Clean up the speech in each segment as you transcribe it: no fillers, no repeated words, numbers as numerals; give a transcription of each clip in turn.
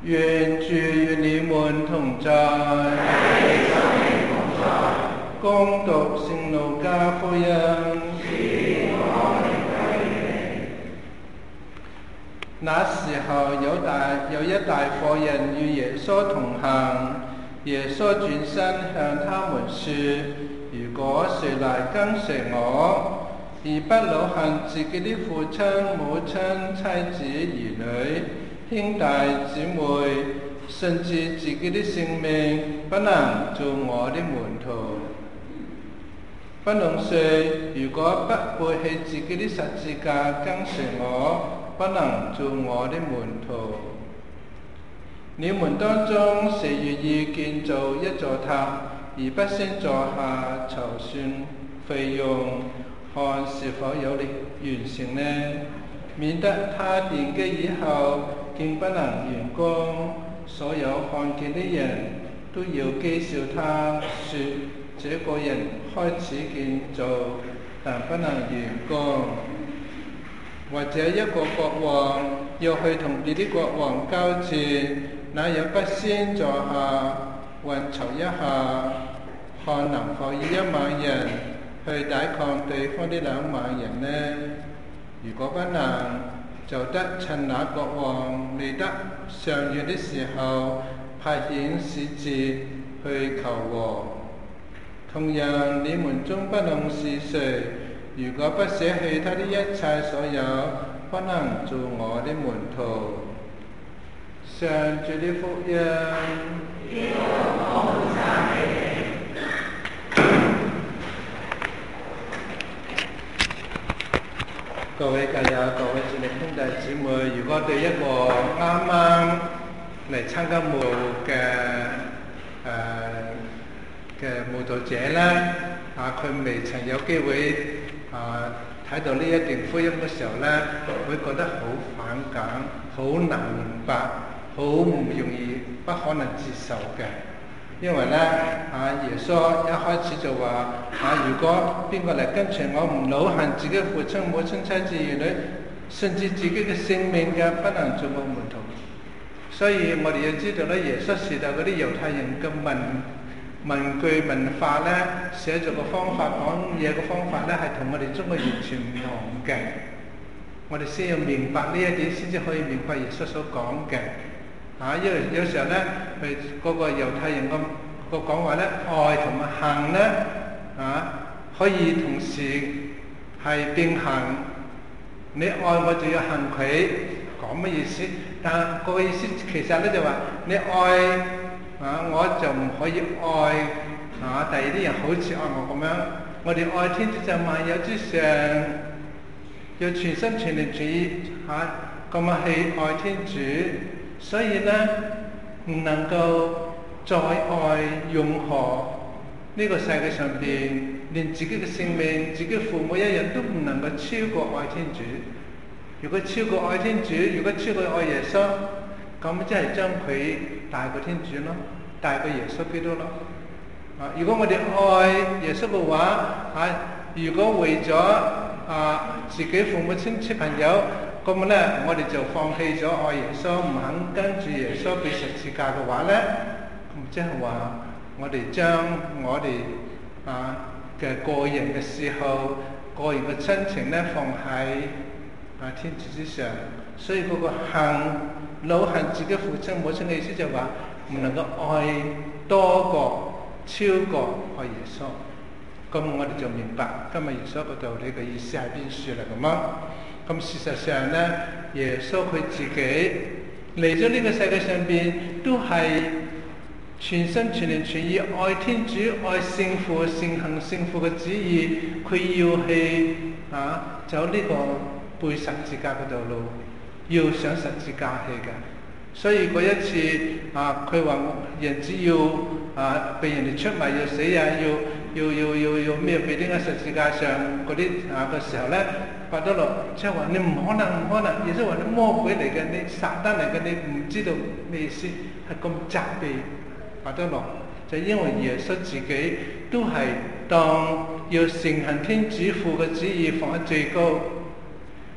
願主與你們同在。恭讀聖路加福音。那時候有一大夥人與耶穌同行。耶穌轉身向他們說：如果誰來跟隨我，而不惱恨自己的父親、母親、妻子、兒女、兄弟姊妹，甚至自己的性命，不能做我的門徒。不論誰如果不背棄自己的十字架跟隨我，不能做我的門徒。你們當中誰願意建造一座塔，而不先坐下籌算費用，看是否有力完成呢？免得他奠基以後竟不能完工，所有看見的人都要譏笑他，說這個人開始建造，但不能完工。或者一個國王要去同別的國王交戰，那有不先坐下運籌一下，看能否以1萬人去抵抗對方的2萬人呢？如果不能，就得趁那國王離得尚遠的時候，派遣使節去求和。同樣，你們中不論是誰，如果不捨棄他的一切所有，不能做我的門徒。上主的福音。各位教友、各位主力兄弟姊妹，如果對一個啱啱嚟參加慕道嘅慕道者咧，佢未曾有機會睇到呢一段福音嘅時候咧，會覺得好反感、好難明白、好唔容易、不可能接受嘅。因為咧，耶穌一開始就話：如果邊個嚟跟隨我，唔惱恨自己父親、母親、妻子、兒女，甚至自己嘅性命嘅，不能做我門徒。所以我哋要知道咧，耶穌時代嗰啲猶太人嘅文句文化咧，寫作嘅方法、講嘢嘅方法咧，係同我哋中國完全唔同嘅。我哋先要明白呢一點，先至可以明白耶穌所講嘅。因為有時候咧，佢嗰個猶太人個講話咧，愛同埋恨咧，可以同時係並行。你愛我就要恨佢，講乜意思？但個意思其實咧就話，你愛我就唔可以愛第二啲人好似愛我咁樣。我哋愛天主就萬有之上，要全心全靈全意咁樣去愛天主。所以咧，唔能夠再愛任何呢個世界上邊，連自己嘅性命、自己父母一樣都唔能夠超過愛天主。如果超過愛天主，如果超過愛耶穌，咁即係將佢大過天主咯，大過耶穌基督咯。如果我哋愛耶穌嘅話，如果為咗自己父母親戚朋友，咁咧，我哋就放棄咗愛耶穌，唔肯跟住耶穌俾十字架嘅話咧，咁即係話我哋將我哋嘅個人嘅嗜好、個人嘅親情咧放喺天主之上，所以嗰個惱恨自己父親母親嘅意思就話唔能夠愛多過超過愛耶穌。咁我哋就明白今日耶穌嗰道理嘅意思係邊處嚟咁啊？咁事實上咧，耶穌佢自己嚟咗呢個世界上邊，都係全心全靈全意愛天主、愛聖父、承行聖父嘅旨意。佢要去走呢個背十字架嘅道路，要上十字架去嘅。所以嗰一次佢話人只要被人哋出賣要死要咩俾呢個十字架上嗰啲嘅時候咧，伯多祿即係話你唔可能，耶穌話你魔鬼嚟嘅，你撒旦嚟嘅，你唔知道咩意思，係咁責備伯多祿，就因為耶穌自己都係當要承行天主父嘅旨意放喺最高。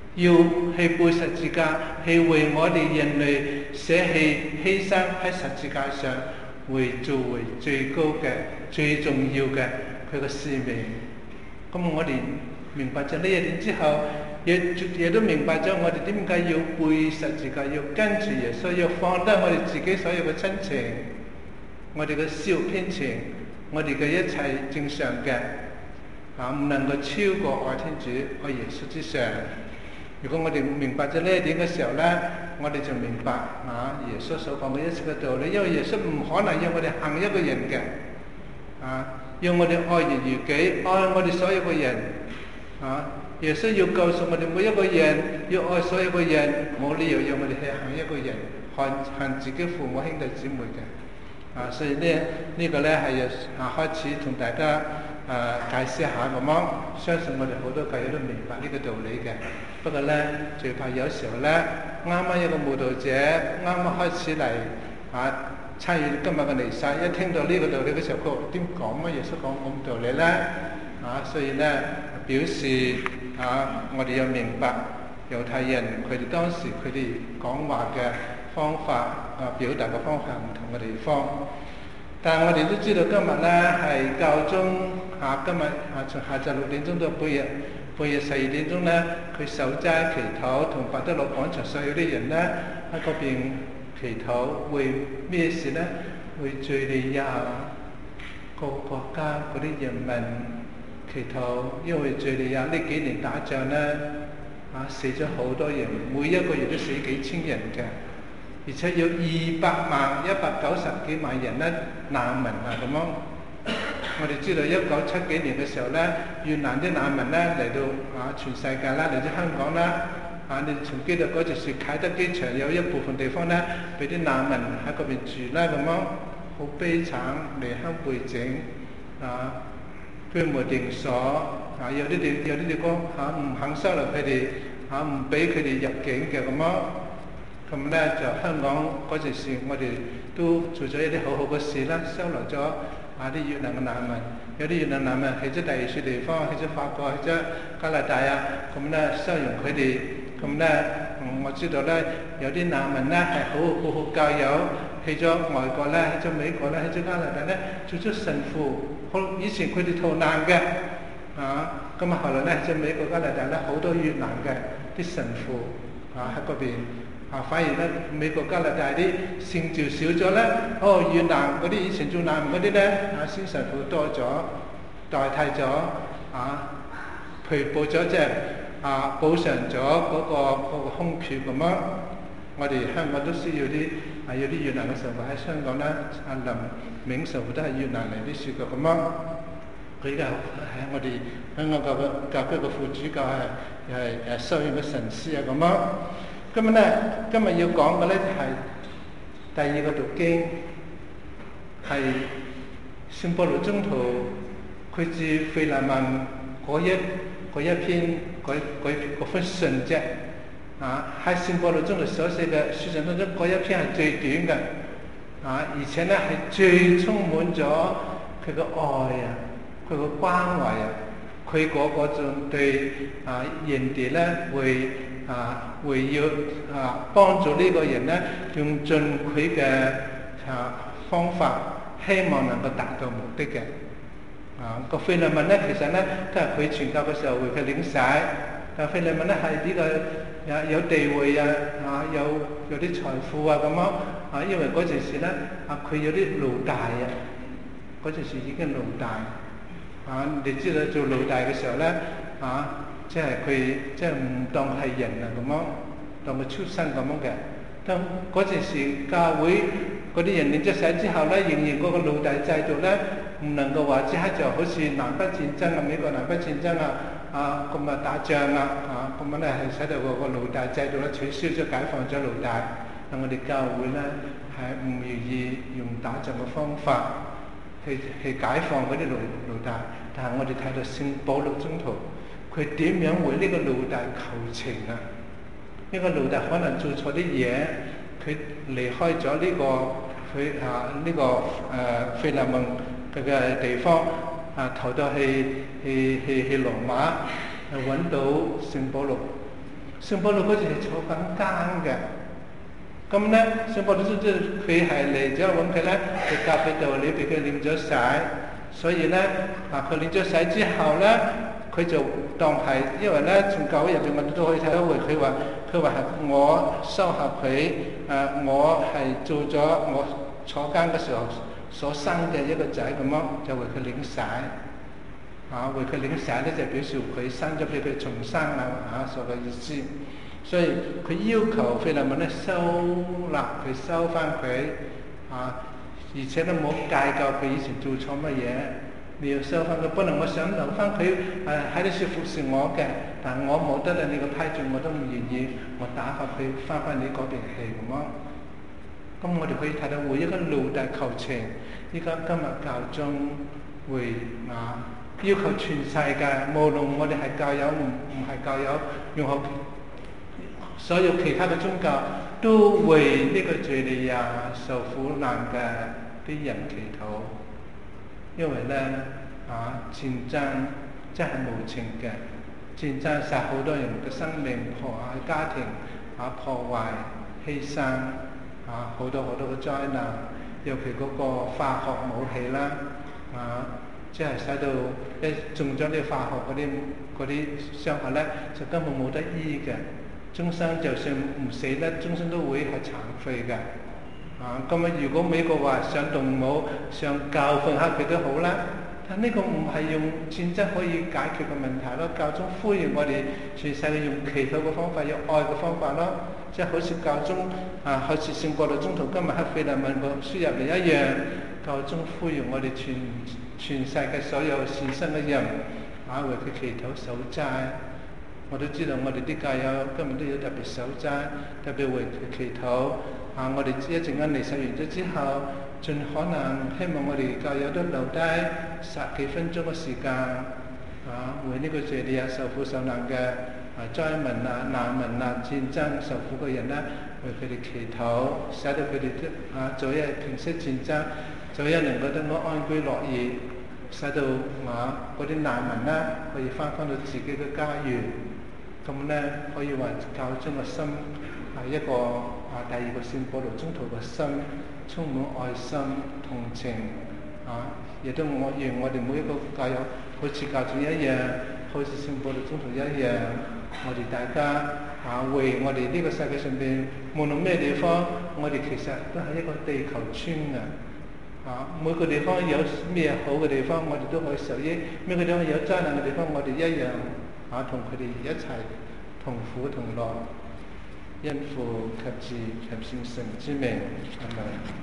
要去背十字架，去為我哋人類捨棄犧牲喺十字架上，作為最高嘅、最重要嘅佢個使命。咁我哋明白咗呢一點之後，亦都明白咗我哋點解要背十字架，要跟住耶穌，要放低我哋自己所有嘅親情，我哋嘅小偏情，我哋嘅一切正常嘅唔能夠超過愛天主、愛耶穌之上。如果我哋明白咗呢一點嘅時候呢，我哋就明白耶穌所講嘅一切嘅道理，因為耶穌唔可能要我哋恨一個人嘅，要我哋愛人如己，愛我哋所有嘅人。耶穌要告訴我哋每一個人要愛所有嘅人，冇理由要我哋去恨一個人，恨自己父母兄弟姊妹嘅。所以呢個呢係開始同大家解釋下咁樣，相信我哋好多教友都明白呢個道理嘅。不過呢，最怕有時候呢，啱啱一個慕道者啱啱開始嚟參與今日嘅彌撒，一聽到呢個道理嘅時候，佢點講乜耶穌講咁道理呢？所以呢，表示我哋要明白猶太人佢哋當時佢哋講話嘅方法表達嘅方法唔同嘅地方。但係我哋都知道今日呢係教宗今日從下晝6點鐘到半夜12點鐘呢，佢守齋祈禱，同伯德祿廣場所有啲人呢喺嗰邊祈禱，為咩事呢？為敍利亞個國家嗰啲人民祈禱，因為敍利亞呢幾年打仗呢死咗好多人，每一個月都死幾千人嘅，而且有200萬、190幾萬人呢難民咁樣。我哋知道1970幾年嘅時候呢，越南啲難民呢嚟到全世界啦，嚟咗香港啦。你仲記得嗰陣時啟德機場有一部分地方呢，俾啲難民喺嗰邊住啦，咁樣好悲慘，離鄉背井居無定所。有啲地方唔肯收留佢哋，唔俾佢哋入境嘅咁樣。咁呢就香港嗰陣時，我哋都做咗一啲好好嘅事啦，收留咗啲越南嘅難民。有啲越南難民去咗第二處地方，去咗法國，去咗加拿大咁呢收容佢哋。咁呢，我知道呢，有啲難民呢係好教友，去咗外國呢，去咗美國呢，去咗加拿大呢，做咗神父。以前佢哋逃難嘅，咁後來呢，去咗美國加拿大呢，好多越南嘅啲神父喺嗰邊。反而呢，美國加拿大啲聖召少咗呢，越南嗰啲以前做難民嗰啲呢，先神父多咗，代替咗賠補咗即係補償咗嗰個空缺咁樣。我哋香港都需要有啲越南嘅神父喺香港呢，林銘神父都係越南嚟啲説嘅咁樣。佢而家係我哋香港教區嘅副主教係收養嘅神師咁樣。今日要講嘅呢就係第二個讀經，係聖保祿宗徒佢致腓利門嗰一篇嗰封信啫。喺聖保祿宗徒所寫嘅書信當中，嗰一篇係最短嘅，而且呢係最充滿咗佢嘅愛佢嘅關懷佢嗰種對人哋呢會要幫助呢個人呢，用盡佢嘅方法，希望能夠達到目的嘅。個腓利門呢，其實呢都係佢傳教嘅時候為佢領洗。但腓利門呢係呢個有地位有啲財富咁樣。因為嗰陣時呢佢有啲奴隸嗰陣時已經奴隸。你知道做奴隸嘅時候呢即係佢即係唔當佢係人咁樣，當佢畜生咁樣嘅。但嗰陣時教會嗰啲人領咗洗之後呢，仍然嗰個奴隸制度呢，唔能夠話即刻就好似南北戰爭美國南北戰爭咁打仗咁樣呢係使到個奴隸制度呢取消咗，解放咗奴隸。但我哋教會呢係唔願意用打仗嘅方法去解放嗰啲奴隸，但係我哋睇到聖保祿宗徒。佢點樣為呢個奴隸求情呢個奴隸可能做錯啲嘢，佢離開咗呢個腓利門嘅地方逃到去羅馬，揾到聖保祿聖保祿嗰時係坐緊監嘅。咁咧，聖保祿佢係嚟咗揾佢咧，佢教佢道理，俾佢領咗洗。所以咧，佢領咗洗之後咧，佢就當係，因為咧從教會入邊我哋都可以睇到佢話係我收合佢，我係做咗我坐監嘅時候所生嘅一個仔咁樣，就為佢領洗。為佢領洗咧就表示佢生咗俾佢重生啦，所嘅意思。所以佢要求腓利門咧收納佢，收翻佢，而且都冇計較佢以前做錯乜嘢，你要收翻佢。本來我想留翻佢喺呢處服侍我嘅，但我冇得啦，你個批准我都唔願意，我打發佢翻你嗰邊去咁咯。咁我哋可以睇到每一個奴隸求情，依家今日教宗會要求全世界，無論我哋係教友唔係教友，用好所有其他嘅宗教，都為呢個敘利亞受苦難嘅啲人祈禱。因為咧戰爭真係無情嘅，戰爭殺好多人嘅生命，破壞家庭，破壞犧牲，好多嘅災難，尤其嗰個化學武器啦，即係使到一中咗啲化學嗰啲傷害咧，就根本冇得醫嘅，終生就算唔死咧，終生都會係殘廢嘅。咁如果美國話想動武，想教訓下佢都好啦，但呢個唔係用戰爭可以解決嘅問題咯。教宗呼籲我哋全世界用祈禱嘅方法，用愛嘅方法咯，即係好似教宗好似聖保祿宗徒今日喺腓利門個書入嚟一樣，教宗呼籲我哋全世界所有善心嘅人為佢祈禱守齋。我都知道我哋啲教友今日都要特別守齋，特別為佢祈禱。我哋一陣間彌撒完咗之後，盡可能希望我哋教友都留低10幾分鐘嘅時間，為呢個敘利亞受苦受難嘅災民難民戰爭受苦嘅人咧，為佢哋祈禱，使到佢哋早日平息戰爭，早日能夠得到安居樂業，使到嗰啲難民咧可以翻到自己嘅家園。咁咧可以話教宗嘅心係一個第二個聖保祿宗徒嘅心，充滿愛心同情亦都我願我哋每一個教友好似教宗一樣，好似聖保祿宗徒一樣，我哋大家為我哋呢個世界上邊無論咩地方，我哋其實都係一個地球村每個地方有咩好嘅地方，我哋都可以受益；每個地方有災難嘅地方，我哋一樣同佢哋一齊同苦同樂，因父及子及聖神之名，阿們。